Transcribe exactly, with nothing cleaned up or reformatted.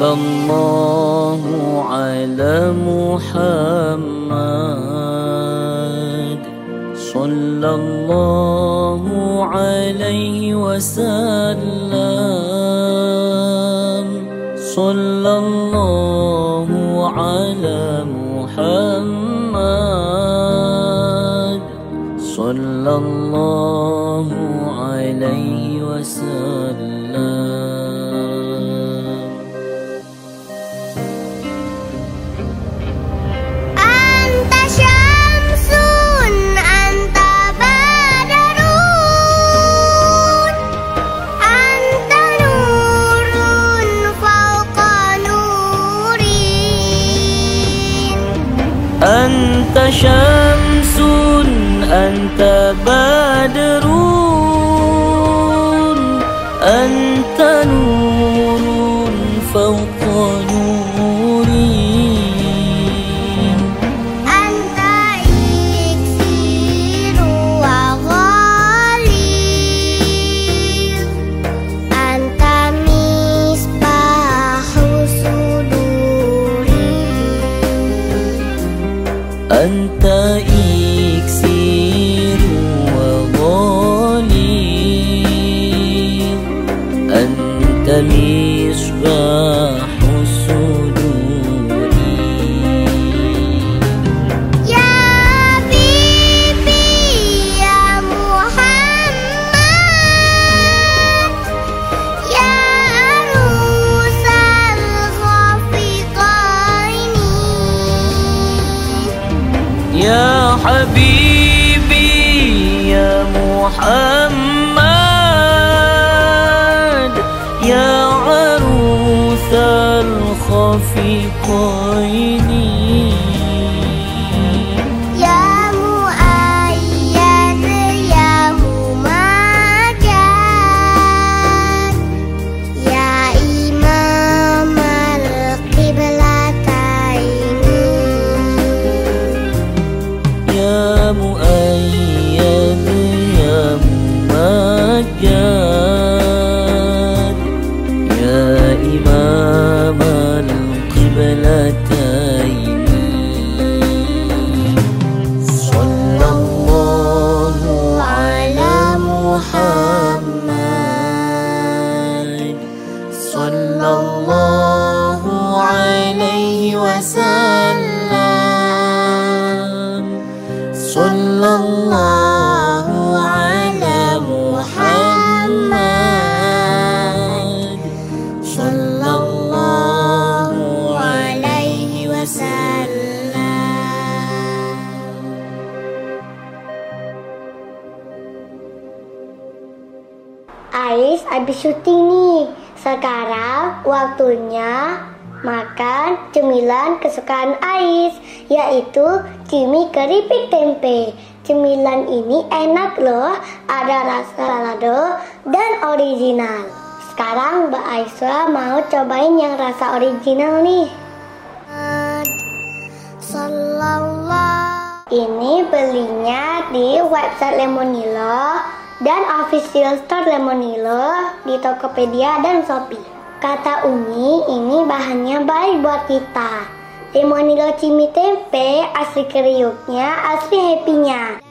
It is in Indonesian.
Sallallahu ala Muhammad, sallallahu alaihi wasallam, sallallahu ala Muhammad, sallallahu alaihi wasallam. Anta syamsun, anta badrun, anta nurun fawqa nurin. Anta iksiru wa ghalib, anta misbahu suduri. Anta iksiru wa ghalib, anta misbahu suduri. Ya Habibi ya Muhammad, ya arusal khafiqaini. Ya Habibi ya Muhammad, ya arusal khafiqaini. Ya Muayyad ya Mumajan, ya Imam al-Qiblataini. Ya Muayyad ya Mumajjad, ya Imam al-Qiblataini. Sallallahu ala Muhammad, sallallahu alaihi wasallam, sallallahu ala Muhammad, sallallahu alaihi wasallam. Ais habis syuting nih. Sekarang waktunya makan cemilan kesukaan Ais, yaitu cimi keripik tempe. Cemilan ini enak loh, ada rasa balado dan original. Sekarang Mbak Aisyah mau cobain yang rasa original nih. Ini belinya di website Lemonilo dan official store Lemonilo di Tokopedia dan Shopee. Kata Umi, ini bahannya baik buat kita. Lemonilo cimi tempe, asli kriuknya, asli happy-nya.